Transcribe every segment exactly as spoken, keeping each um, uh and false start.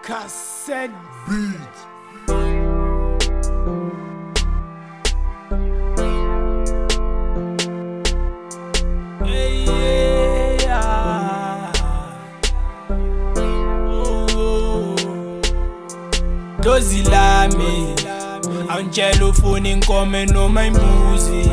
Cassette Beat. Hey, yeah. Oh, dozi lami awungitshela ufuna inkomo noma imbuzi.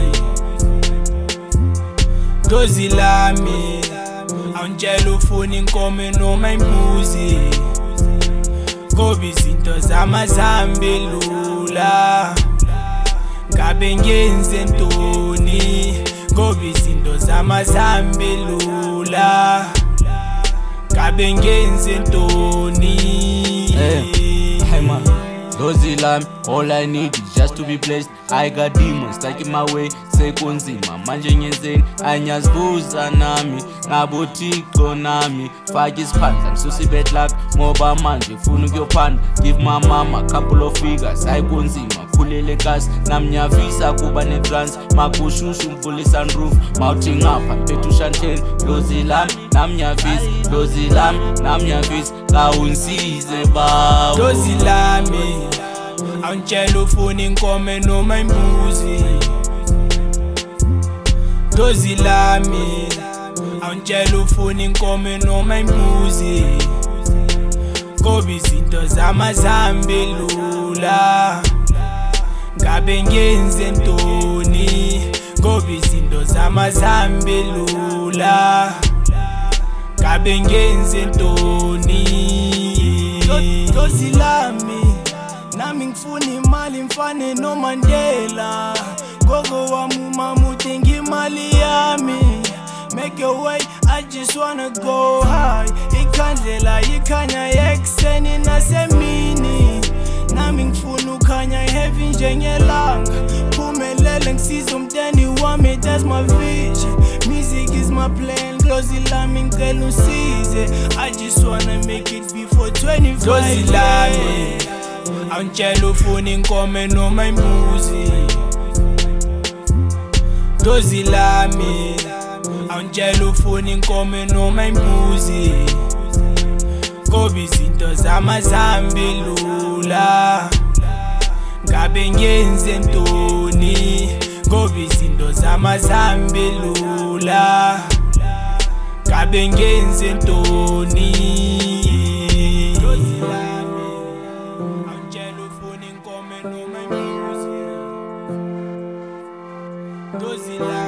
Dozi lami awungitshela ufuna inkomo noma imbuzi. Ngoba izinto zama zihambe lula, ngabe ngenze ntoni? Ngoba izinto zama zihambe lula, ngabe ngenze ntoni? Hey, hey man, dozi lami, all I need is just to be blessed. I got demons stuck in my way, sekunzima manje ngenzeni anyazibuza nami ngabothixo nami faka isiphandla ngisuse bad luck ngoba manje ufuna ukuyophanda. Give my mama a couple of figures, ayikunzima khulele kasi nami nyavisa kuba netrans makushushu mvule sunroof mawuthi ngapha mphethe ushanteni. Dozi lami nami nyavisa, dozi lami nami nyavisa kawungisize bawo. Dozi lami awungitshela ufuna inkomo noma imbuzi. Dozi lami awungitshela ufuna inkomo noma imbuzi. Ngoba izinto zama zihambe lula, ngabe ngenze ntoni? Ngoba izinto zama zihambe lula, ngabe ngenze ntoni? Dozi lami nami ngifuna imali mfane noMandela. Gogo wami umama udinga imali yami. Make your way, I just wanna go high. Ikhandlela ikhanya yekuseni nasemini, nami ngifuna ukhanya heavy njengelanga. Phumelele ngisize umnteni wami, that's my vision. Music is my plan, dozi lami ngicela usize. I just wanna make it before twenty-five. Dozi lami awungitshela ufuna inkomo noma imbuzi. Dozi lami awungitshela ufuna inkomo noma imbuzi. Ngoba izinto zama zihambe lula, ngabe ngenze ntoni? Ngoba izinto zama zihambe lula, ngabe ngenze ntoni? Dozi lami awungitshela ufuna inkomo noma imbuzi. Dozi lami